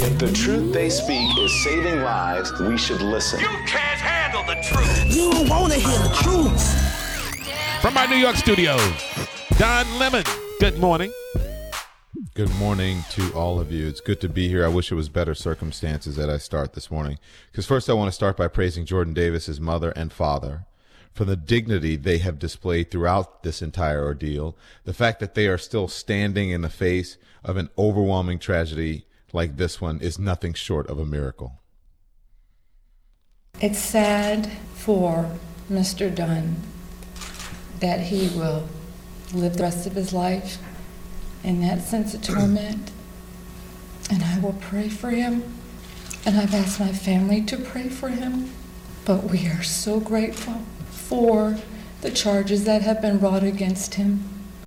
If the truth they speak is saving lives, we should listen. You can't handle the truth. You don't want to hear the truth. From our New York studio, Don Lemon, good morning. Good morning to all of you. It's good to be here. I wish it was better circumstances that I start this morning. Because first I want to start by praising Jordan Davis, his mother and father, for the dignity they have displayed throughout this entire ordeal. The fact that they are still standing in the face of an overwhelming tragedy like this one is nothing short of a miracle. It's sad for Mr. Dunn that he will live the rest of his life in that sense of torment. And I will pray for him. And I've asked my family to pray for him. But we are so grateful for the charges that have been brought against him.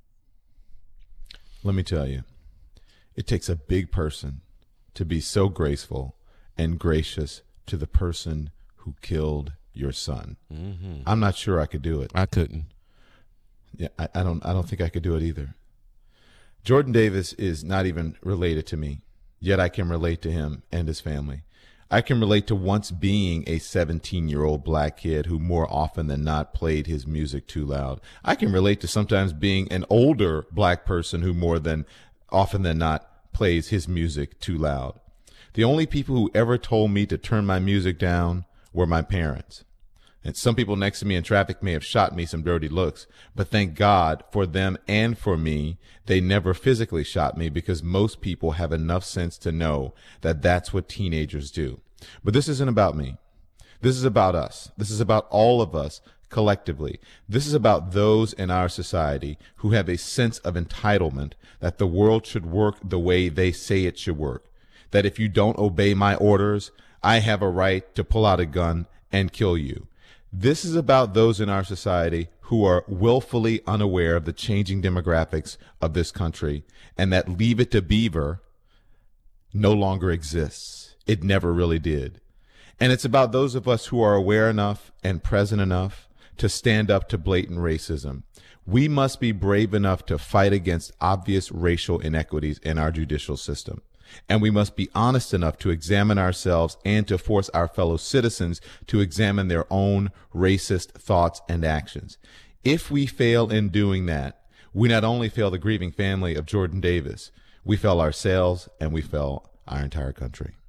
Let me tell you, it takes a big person to be so graceful and gracious to the person who killed your son. Mm-hmm. I'm not sure I could do it. I couldn't. Yeah, I don't think I could do it either. Jordan Davis is not even related to me, yet I can relate to him and his family. I can relate to once being a 17-year-old black kid who more often than not played his music too loud. I can relate to sometimes being an older black person who more than often than not plays his music too loud. The only people who ever told me to turn my music down were my parents. And some people next to me in traffic may have shot me some dirty looks, but thank God for them and for me, they never physically shot me because most people have enough sense to know that that's what teenagers do. But this isn't about me. This is about us. This is about all of us collectively. This is about those in our society who have a sense of entitlement that the world should work the way they say it should work. That if you don't obey my orders, I have a right to pull out a gun and kill you. This is about those in our society who are willfully unaware of the changing demographics of this country and that Leave It to Beaver no longer exists. It never really did. And it's about those of us who are aware enough and present enough to stand up to blatant racism. We must be brave enough to fight against obvious racial inequities in our judicial system. And we must be honest enough to examine ourselves and to force our fellow citizens to examine their own racist thoughts and actions. If we fail in doing that, we not only fail the grieving family of Jordan Davis, we fail ourselves and we fail our entire country.